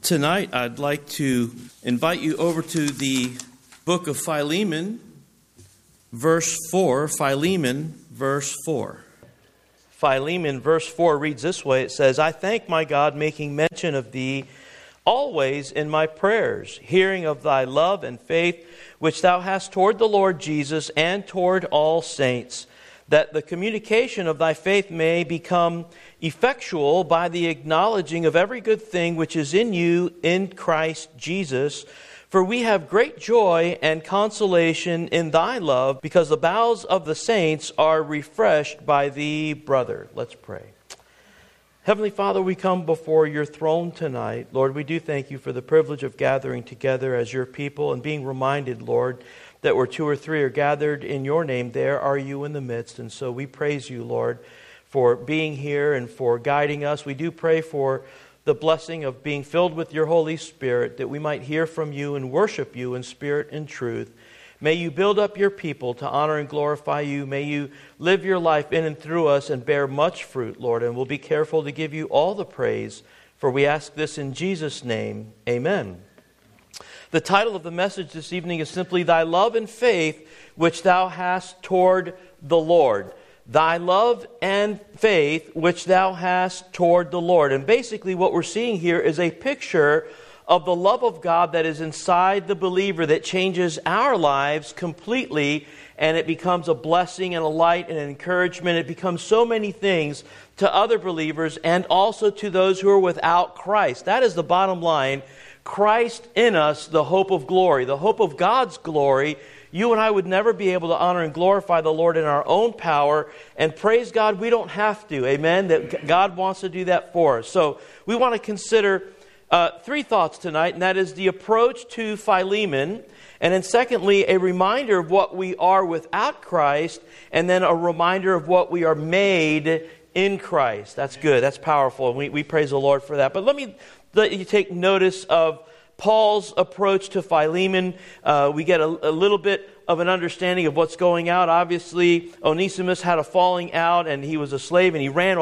Tonight, I'd like to invite you over to the book of Philemon, verse 4. Philemon, verse 4. Philemon, verse 4 reads this way. It says, I thank my God, making mention of thee always in my prayers, hearing of thy love and faith, which thou hast toward the Lord Jesus and toward all saints, that the communication of thy faith may become effectual by the acknowledging of every good thing which is in you in Christ Jesus. For we have great joy and consolation in thy love, because the bowels of the saints are refreshed by thee, brother. Let's pray. Heavenly Father, we come before your throne tonight. Lord, we do thank you for the privilege of gathering together as your people and being reminded, Lord, that where two or three are gathered in your name, there are you in the midst. And so we praise you, Lord, for being here and for guiding us. We do pray for the blessing of being filled with your Holy Spirit, that we might hear from you and worship you in spirit and truth. May you build up your people to honor and glorify you. May you live your life in and through us and bear much fruit, Lord. And we'll be careful to give you all the praise, for we ask this in Jesus' name. Amen. The title of the message this evening is simply, Thy Love and Faith Which Thou Hast Toward the Lord. Thy love and faith which thou hast toward the Lord. And basically what we're seeing here is a picture of the love of God that is inside the believer that changes our lives completely, and it becomes a blessing and a light and an encouragement. It becomes so many things to other believers and also to those who are without Christ. That is the bottom line. Christ in us, the hope of glory, the hope of God's glory. You and I would never be able to honor and glorify the Lord in our own power. And praise God, we don't have to. Amen? That God wants to do that for us. So we want to consider three thoughts tonight, and that is the approach to Philemon, and then secondly, a reminder of what we are without Christ, and then a reminder of what we are made in Christ. That's good. That's powerful. And we praise the Lord for that. But let you take notice of Paul's approach to Philemon. We get a little bit of an understanding of what's going out. Obviously, Onesimus had a falling out, and he was a slave, and he ran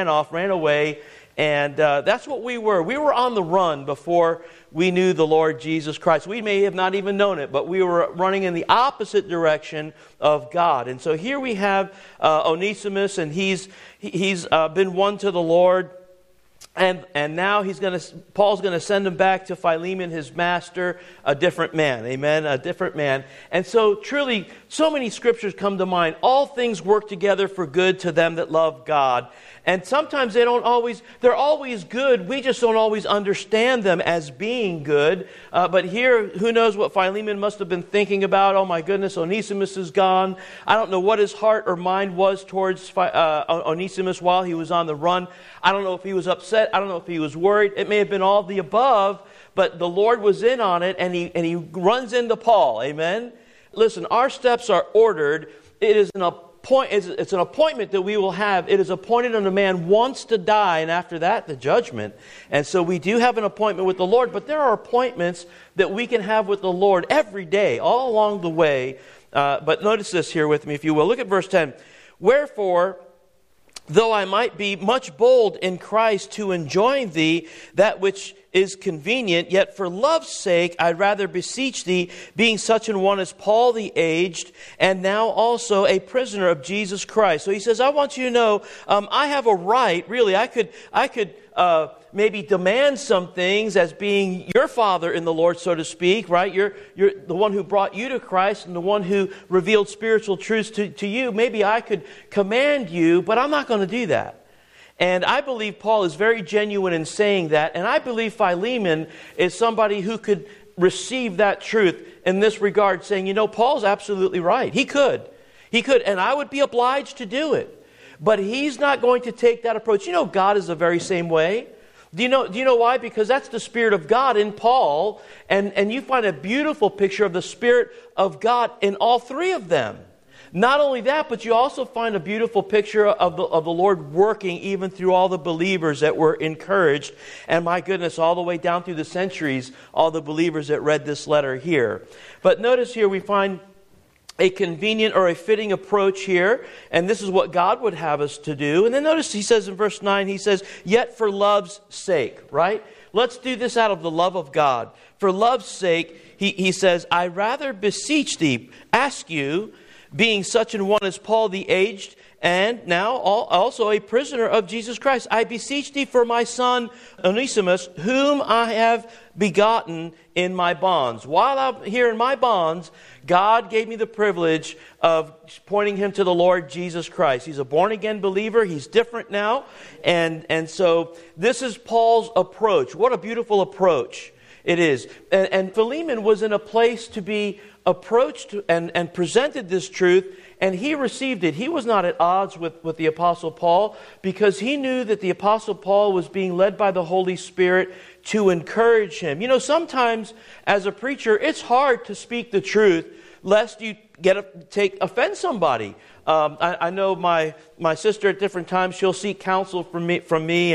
away. And that's what we were. We were on the run before we knew the Lord Jesus Christ. We may have not even known it, but we were running in the opposite direction of God. And so here we have Onesimus, and he's been won to the Lord. And now Paul's going to send him back to Philemon, his master, a different man. Amen? A different man. And so truly, so many scriptures come to mind. All things work together for good to them that love God. And sometimes they're always good. We just don't always understand them as being good. But here, who knows what Philemon must have been thinking about. Oh my goodness, Onesimus is gone. I don't know what his heart or mind was towards Onesimus while he was on the run. I don't know if he was upset. I don't know if he was worried. It may have been all the above, but the Lord was in on it, and he runs into Paul. Amen? Listen, our steps are ordered. It's an appointment that we will have. It is appointed unto man once to die, and after that, the judgment. And so we do have an appointment with the Lord, but there are appointments that we can have with the Lord every day, all along the way. But notice this here with me, if you will. Look at verse 10. Wherefore, though I might be much bold in Christ to enjoin thee that which is convenient, yet for love's sake I'd rather beseech thee, being such an one as Paul the aged, and now also a prisoner of Jesus Christ. So he says, I want you to know, I have a right, really, I could maybe demand some things as being your father in the Lord, so to speak, right? You're the one who brought you to Christ and the one who revealed spiritual truths to you. Maybe I could command you, but I'm not going to do that. And I believe Paul is very genuine in saying that. And I believe Philemon is somebody who could receive that truth in this regard, saying, Paul's absolutely right. He could. And I would be obliged to do it. But he's not going to take that approach. God is the very same way. Do you know why? Because that's the Spirit of God in Paul. And you find a beautiful picture of the Spirit of God in all three of them. Not only that, but you also find a beautiful picture of the Lord working even through all the believers that were encouraged. And my goodness, all the way down through the centuries, all the believers that read this letter here. But notice here we find a convenient or a fitting approach here. And this is what God would have us to do. And then notice he says in verse 9, he says, yet for love's sake, right? let's do this out of the love of God. For love's sake, he says, I rather beseech thee, ask you, being such an one as Paul the aged, and now also a prisoner of Jesus Christ, I beseech thee for my son Onesimus, whom I have begotten in my bonds. While I'm here in my bonds, God gave me the privilege of pointing him to the Lord Jesus Christ. He's a born-again believer. He's different now. And so this is Paul's approach. What a beautiful approach it is. And Philemon was in a place to be approached and presented this truth, and he received it. He was not at odds with the Apostle Paul, because he knew that the Apostle Paul was being led by the Holy Spirit to encourage him. You know, sometimes as a preacher, it's hard to speak the truth lest you offend somebody. I know my sister at different times, she'll seek counsel from me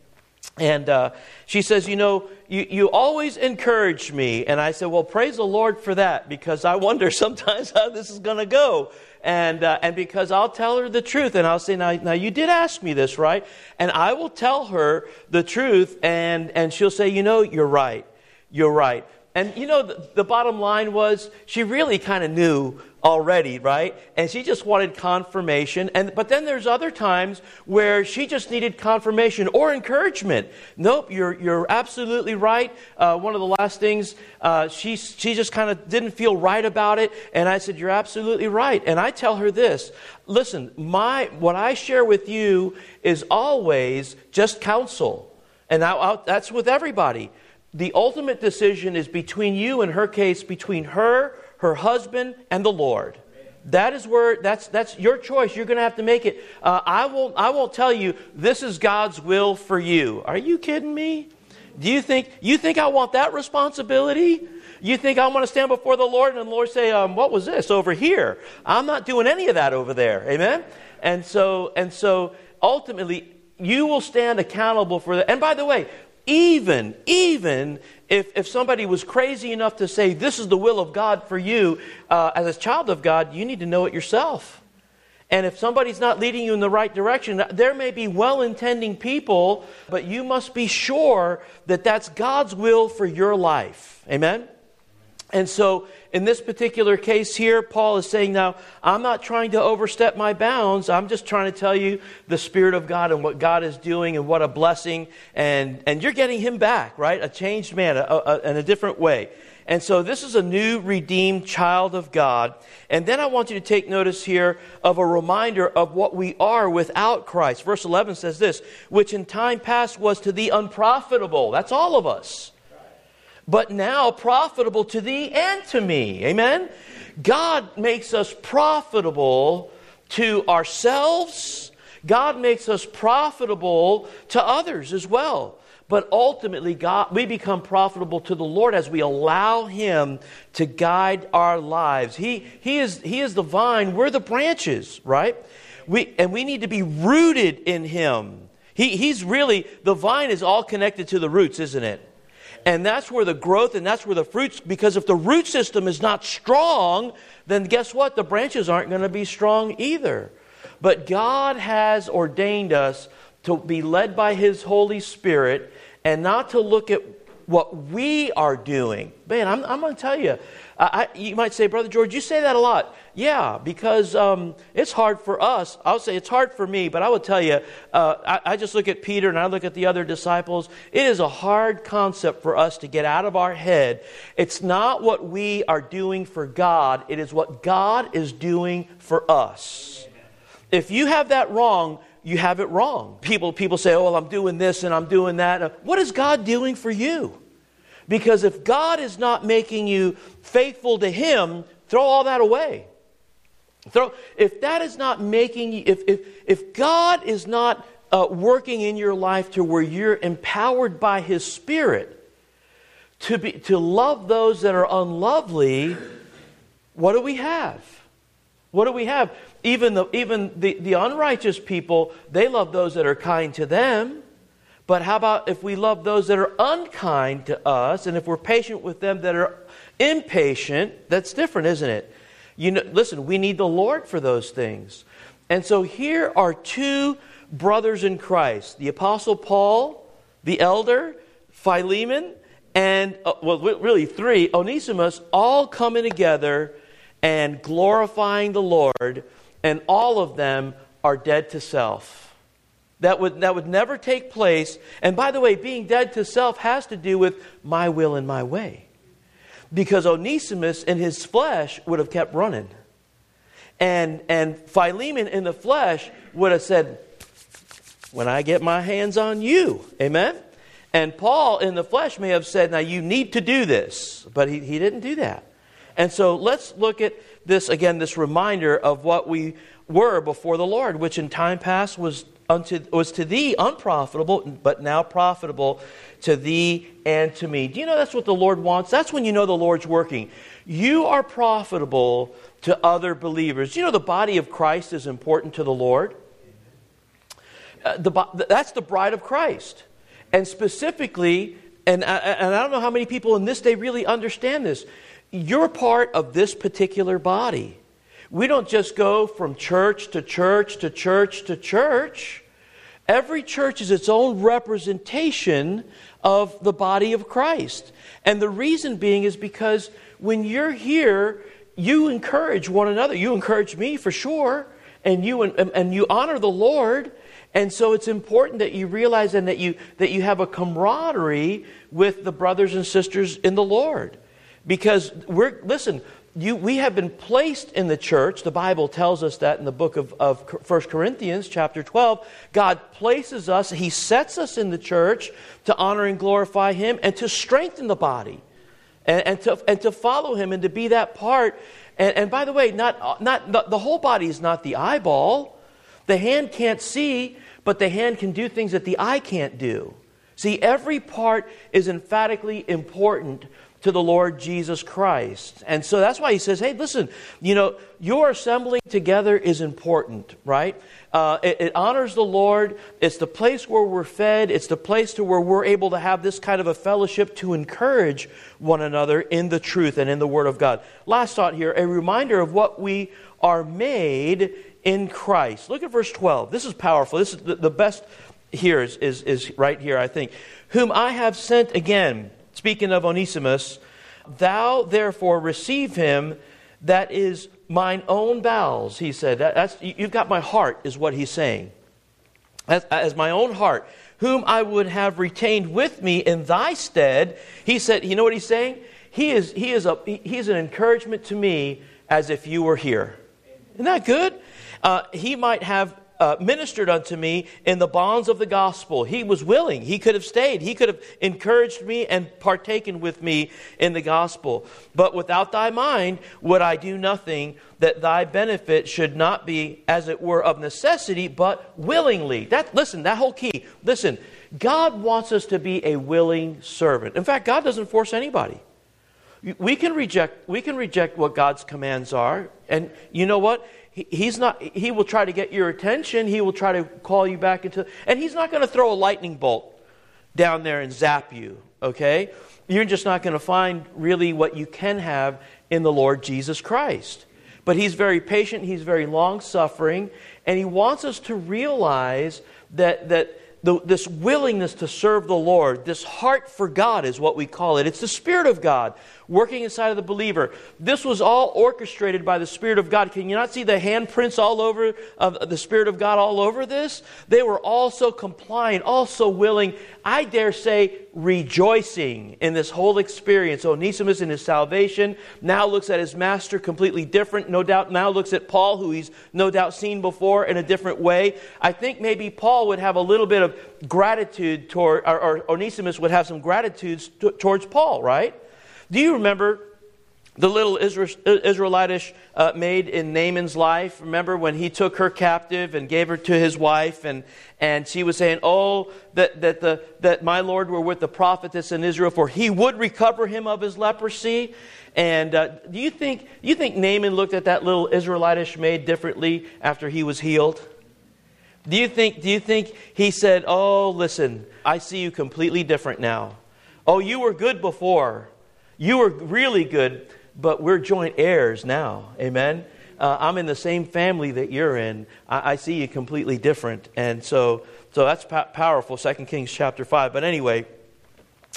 and she says, you know, you always encourage me. And I said, well, praise the Lord for that, because I wonder sometimes how this is going to go. And because I'll tell her the truth, and I'll say, now you did ask me this, right? And I will tell her the truth, and she'll say, you know, you're right. You're right. And you know, the bottom line was, she really kind of knew already, right? And she just wanted confirmation. But then there's other times where she just needed confirmation or encouragement. Nope, you're absolutely right. One of the last things, she just kind of didn't feel right about it. And I said, you're absolutely right. And I tell her this, listen, what I share with you is always just counsel. And that's with everybody. The ultimate decision is between you, in her case, between her husband, and the Lord. That is where, that's your choice. You're going to have to make it. I won't tell you, this is God's will for you. Are you kidding me? Do you think I want that responsibility? You think I want to stand before the Lord and the Lord say, what was this over here? I'm not doing any of that over there. Amen? And so ultimately, you will stand accountable for that. And by the way, even if somebody was crazy enough to say, this is the will of God for you, as a child of God, you need to know it yourself. And if somebody's not leading you in the right direction, there may be well-intending people, but you must be sure that that's God's will for your life. Amen? And so, in this particular case here, Paul is saying, now, I'm not trying to overstep my bounds. I'm just trying to tell you the Spirit of God and what God is doing and what a blessing. And you're getting him back, right? A changed man in a different way. And so this is a new redeemed child of God. And then I want you to take notice here of a reminder of what we are without Christ. Verse 11 says this, which in time past was to thee unprofitable. That's all of us. But now profitable to thee and to me. Amen? God makes us profitable to ourselves. God makes us profitable to others as well. But ultimately, we become profitable to the Lord as we allow him to guide our lives. He is the vine, we're the branches, right? We need to be rooted in him. He's really, the vine is all connected to the roots, isn't it? And that's where the growth and that's where the fruits, because if the root system is not strong, then guess what? The branches aren't going to be strong either. But God has ordained us to be led by his Holy Spirit and not to look at what we are doing. Man, I'm going to tell you, you might say, Brother George, you say that a lot. Yeah, because it's hard for us. I'll say it's hard for me, but I will tell you, I just look at Peter and I look at the other disciples. It is a hard concept for us to get out of our head. It's not what we are doing for God. It is what God is doing for us. If you have that wrong, you have it wrong. People say, oh, well, I'm doing this and I'm doing that. What is God doing for you? Because if God is not making you faithful to him, throw all that away. If that is not making you, if God is not working in your life to where you're empowered by his Spirit to love those that are unlovely, what do we have? What do we have? Even the unrighteous people, they love those that are kind to them. But how about if we love those that are unkind to us, and if we're patient with them that are impatient? That's different, isn't it? Listen, we need the Lord for those things. And so here are two brothers in Christ. The Apostle Paul, the elder, Philemon, and, really three, Onesimus, all coming together and glorifying the Lord, and all of them are dead to self. That would never take place. And by the way, being dead to self has to do with my will and my way. Because Onesimus in his flesh would have kept running. And Philemon in the flesh would have said, when I get my hands on you, amen? And Paul in the flesh may have said, now you need to do this. But he didn't do that. And so let's look at this again, this reminder of what we were before the Lord, which in time past was to thee unprofitable, but now profitable to thee and to me. Do you know that's what the Lord wants? That's when you know the Lord's working. You are profitable to other believers. Do you know the body of Christ is important to the Lord? That's the bride of Christ. And specifically, and I don't know how many people in this day really understand this, you're part of this particular body. We don't just go from church to church to church to church. Every church is its own representation of the body of Christ. And the reason being is because when you're here, you encourage one another. You encourage me for sure. And you honor the Lord. And so it's important that you realize and that you have a camaraderie with the brothers and sisters in the Lord. Because we have been placed in the church. The Bible tells us that in the book of 1 Corinthians chapter 12. God places us, He sets us in the church to honor and glorify Him and to strengthen the body and to follow Him and to be that part. And by the way, not the whole body is not the eyeball. The hand can't see, but the hand can do things that the eye can't do. See, every part is emphatically important to the Lord Jesus Christ. And so that's why He says, hey, listen, your assembling together is important, right? It honors the Lord. It's the place where we're fed. It's the place to where we're able to have this kind of a fellowship to encourage one another in the truth and in the Word of God. Last thought here, a reminder of what we are made in Christ. Look at verse 12. This is powerful. This is the best here is right here, I think. Whom I have sent again, speaking of Onesimus, thou therefore receive him, that is mine own bowels, he said. You've got my heart, is what he's saying. As my own heart, whom I would have retained with me in thy stead. He said, you know what he's saying? He is an encouragement to me as if you were here. Isn't that good? He might have ministered unto me in the bonds of the gospel. He was willing. He could have stayed. He could have encouraged me and partaken with me in the gospel. But without thy mind would I do nothing, that thy benefit should not be, as it were, of necessity, but willingly. That whole key. Listen, God wants us to be a willing servant. In fact, God doesn't force anybody. We can reject what God's commands are. And you know what? He will try to get your attention. He will try to call you back into... And He's not going to throw a lightning bolt down there and zap you, okay? You're just not going to find really what you can have in the Lord Jesus Christ. But He's very patient. He's very long-suffering. And He wants us to realize that this willingness to serve the Lord, this heart for God is what we call it. It's the Spirit of God working inside of the believer. This was all orchestrated by the Spirit of God. Can you not see the handprints all over of the Spirit of God all over this? They were all so compliant, all so willing. I dare say rejoicing in this whole experience. Onesimus in his salvation now looks at his master completely different. No doubt now looks at Paul, who he's no doubt seen before, in a different way. I think maybe Paul would have a little bit of gratitude toward, or Onesimus would have some gratitude towards Paul, right? Do you remember the little Israelitish maid in Naaman's life? Remember when he took her captive and gave her to his wife, and she was saying, "Oh, that my Lord were with the prophetess in Israel, for he would recover him of his leprosy." And do you think Naaman looked at that little Israelitish maid differently after he was healed? Do you think he said, "Oh, listen, I see you completely different now. Oh, you were good before. You were really good, but we're joint heirs now." Amen? I'm in the same family that you're in. I see you completely different. And so that's powerful, 2 Kings chapter 5. But anyway,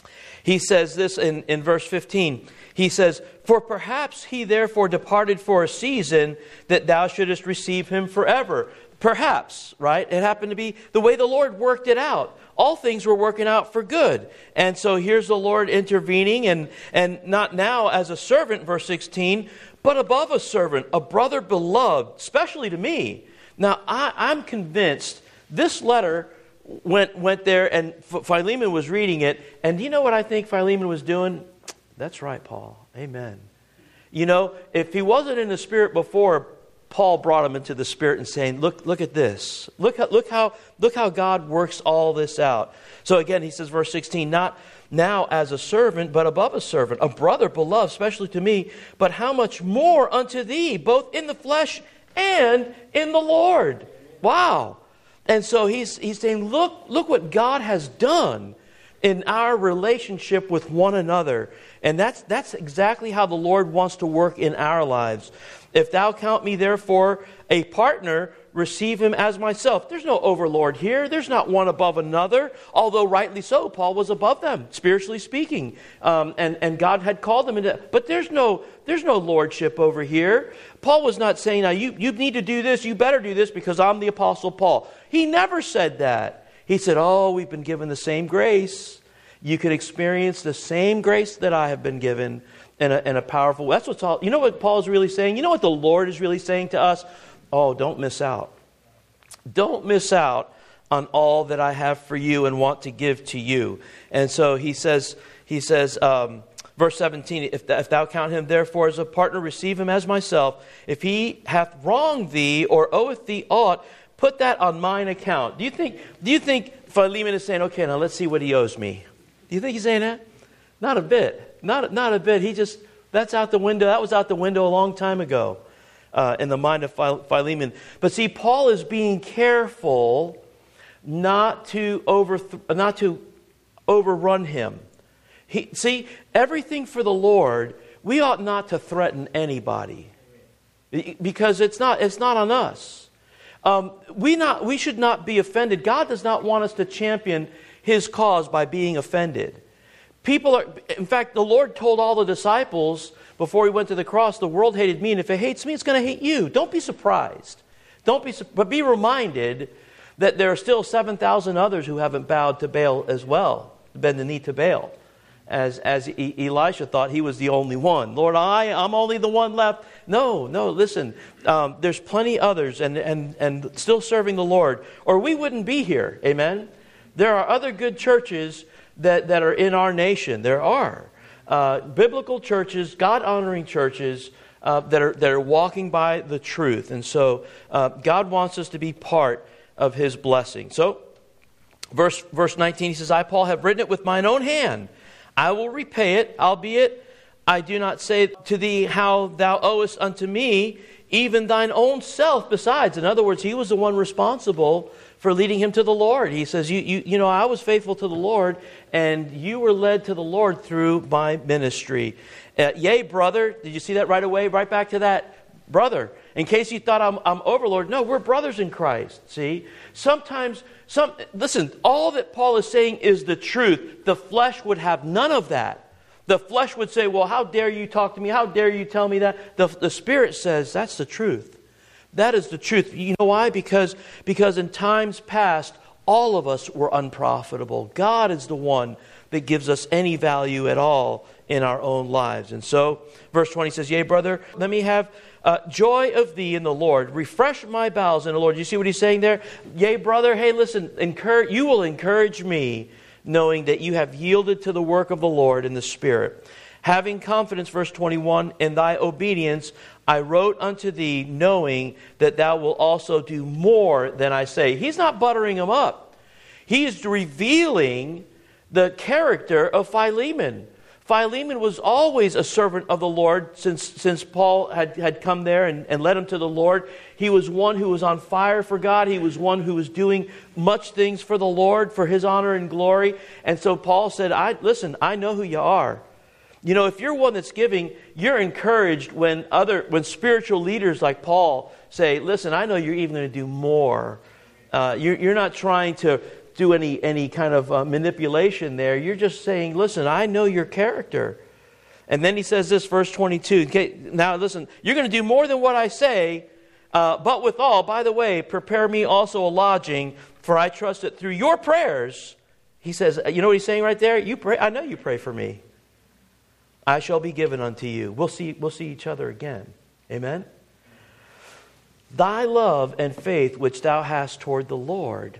He says this in verse 15. He says, "For perhaps he therefore departed for a season, that thou shouldest receive him forever." Perhaps, right? It happened to be the way the Lord worked it out. All things were working out for good. And so here's the Lord intervening, and not now as a servant, verse 16, but above a servant, a brother beloved, especially to me. Now, I'm convinced this letter went there, and Philemon was reading it, and do you know what I think Philemon was doing? That's right, Paul. Amen. You know, if he wasn't in the Spirit before, Paul brought him into the Spirit and saying, look at this. Look how God works all this out. So again, he says, verse 16, not now as a servant, but above a servant, a brother beloved, especially to me, but how much more unto thee, both in the flesh and in the Lord. Wow. And so he's saying, look what God has done in our relationship with one another. And that's exactly how the Lord wants to work in our lives. If thou count me therefore a partner, receive him as myself. There's no overlord here. There's not one above another. Although rightly so, Paul was above them, spiritually speaking. And God had called them into. But there's no lordship over here. Paul was not saying, now you need to do this, you better do this because I'm the Apostle Paul. He never said that. He said, oh, we've been given the same grace. You can experience the same grace that I have been given in a powerful way. That's what's all. You know what Paul is really saying? You know what the Lord is really saying to us? Oh, don't miss out. Don't miss out on all that I have for you and want to give to you. And so he says, verse 17, if thou count him therefore as a partner, receive him as myself. If he hath wronged thee or oweth thee aught, put that on mine account. Do you think Philemon is saying, okay, now let's see what he owes me? Do you think he's saying that? Not a bit. Not a bit. That's out the window. That was out the window a long time ago in the mind of Philemon. But see, Paul is being careful not to overrun him. See, everything for the Lord, we ought not to threaten anybody because it's not on us. We should not be offended. God does not want us to champion His cause by being offended. In fact, the Lord told all the disciples before He went to the cross, the world hated me, and if it hates me, it's going to hate you. Don't be surprised. But be reminded that there are still 7,000 others who haven't bowed to Baal as well, bend the knee to Baal. As Elisha thought he was the only one. Lord, I'm only the one left. No, listen. There's plenty others and still serving the Lord, or we wouldn't be here. Amen? There are other good churches that are in our nation. There are biblical churches, God-honoring churches that are walking by the truth. And so God wants us to be part of His blessing. So verse 19, he says, I, Paul, have written it with mine own hand. I will repay it, albeit I do not say to thee how thou owest unto me, even thine own self besides. In other words, he was the one responsible for leading him to the Lord. He says, you know, I was faithful to the Lord, and you were led to the Lord through my ministry. Yea, brother, did you see that right away? Right back to that, brother. In case you thought I'm overlord. No, we're brothers in Christ, see? Listen, all that Paul is saying is the truth. The flesh would have none of that. The flesh would say, well, how dare you talk to me? How dare you tell me that? The Spirit says, that's the truth. That is the truth. You know why? Because in times past, all of us were unprofitable. God is the one that gives us any value at all in our own lives. And so, verse 20 says, yea, brother, let me have joy of thee in the Lord. Refresh my bowels in the Lord. You see what he's saying there? Yea, brother, hey, listen, you will encourage me, knowing that you have yielded to the work of the Lord in the Spirit. Having confidence, verse 21, in thy obedience, I wrote unto thee, knowing that thou wilt also do more than I say. He's not buttering him up. He is revealing the character of Philemon. Philemon was always a servant of the Lord since Paul had come there and led him to the Lord. He was one who was on fire for God. He was one who was doing much things for the Lord, for His honor and glory. And so Paul said, listen, I know who you are. You know, if you're one that's giving, you're encouraged when spiritual leaders like Paul say, listen, I know you're even going to do more. You're not trying to do any kind of manipulation there. You're just saying, listen, I know your character. And then he says this, verse 22. Okay, now listen, you're going to do more than what I say, but withal, by the way, prepare me also a lodging, for I trust that through your prayers, he says, you know what he's saying right there? You pray. I know you pray for me. I shall be given unto you. We'll see each other again. Amen? Thy love and faith which thou hast toward the Lord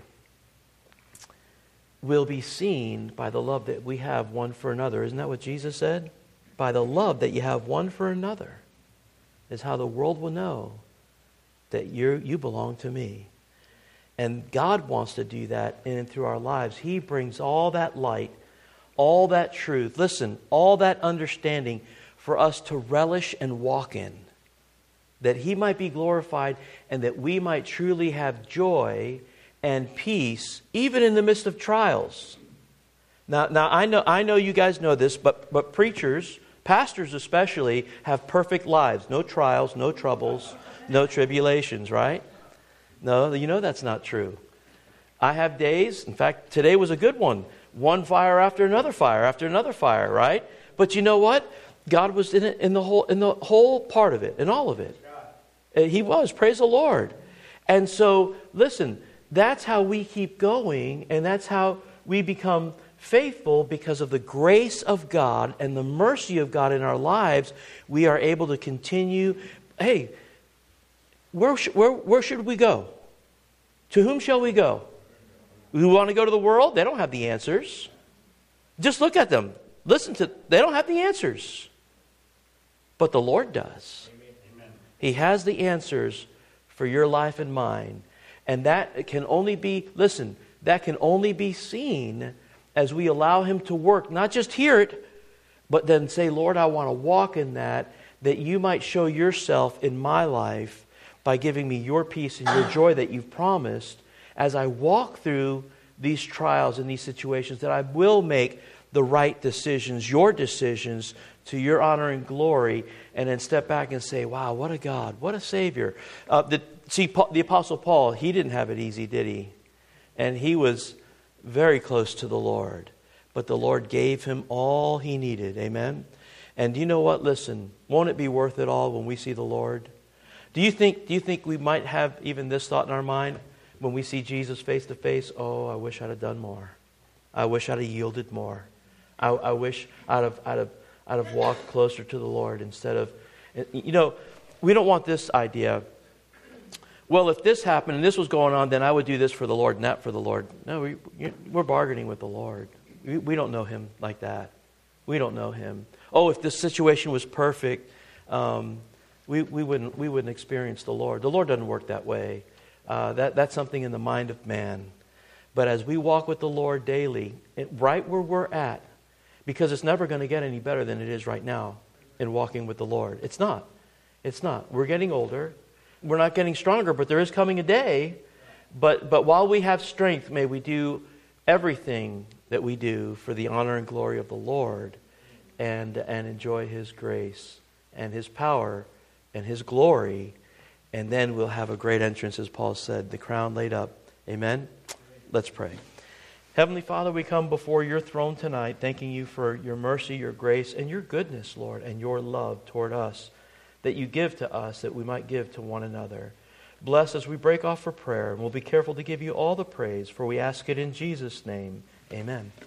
will be seen by the love that we have one for another. Isn't that what Jesus said? By the love that you have one for another is how the world will know that you belong to me. And God wants to do that in and through our lives. He brings all that light, all that truth, listen, all that understanding for us to relish and walk in, that He might be glorified and that we might truly have joy and peace, even in the midst of trials. Now I know you guys know this, but preachers, pastors especially, have perfect lives. No trials, no troubles, no tribulations, right? No, you know that's not true. I have days, in fact, today was a good one. One fire after another fire, right? But you know what? God was in it, in the whole part of it, in all of it. He was, praise the Lord. And so, listen, that's how we keep going, and that's how we become faithful because of the grace of God and the mercy of God in our lives. We are able to continue. Hey, where should we go? To whom shall we go? We want to go to the world? They don't have the answers. Just look at them. They don't have the answers. But the Lord does. Amen. He has the answers for your life and mine. And that can only be, that can only be seen as we allow Him to work. Not just hear it, but then say, Lord, I want to walk in that you might show yourself in my life by giving me your peace and your joy that you've promised as I walk through these trials and these situations, that I will make the right decisions, your decisions, to your honor and glory, and then step back and say, wow, what a God, what a Savior. The Apostle Paul, he didn't have it easy, did he? And he was very close to the Lord. But the Lord gave him all he needed, amen? And you know what? Listen, won't it be worth it all when we see the Lord? Do you think we might have even this thought in our mind when we see Jesus face to face? Oh, I wish I'd have done more. I wish I'd have yielded more. I wish I'd have walked closer to the Lord instead of, we don't want this idea. Well, if this happened and this was going on, then I would do this for the Lord and that for the Lord. No, we're bargaining with the Lord. We don't know Him like that. We don't know Him. Oh, if this situation was perfect, we wouldn't experience the Lord. The Lord doesn't work that way. That's something in the mind of man. But as we walk with the Lord daily, right where we're at, because it's never going to get any better than it is right now in walking with the Lord. It's not. It's not. We're getting older. We're not getting stronger, but there is coming a day. But while we have strength, may we do everything that we do for the honor and glory of the Lord and enjoy His grace and His power and His glory. And then we'll have a great entrance, as Paul said, the crown laid up. Amen? Let's pray. Heavenly Father, we come before your throne tonight, thanking you for your mercy, your grace, and your goodness, Lord, and your love toward us that you give to us that we might give to one another. Bless as we break off for prayer, and we'll be careful to give you all the praise, for we ask it in Jesus' name. Amen.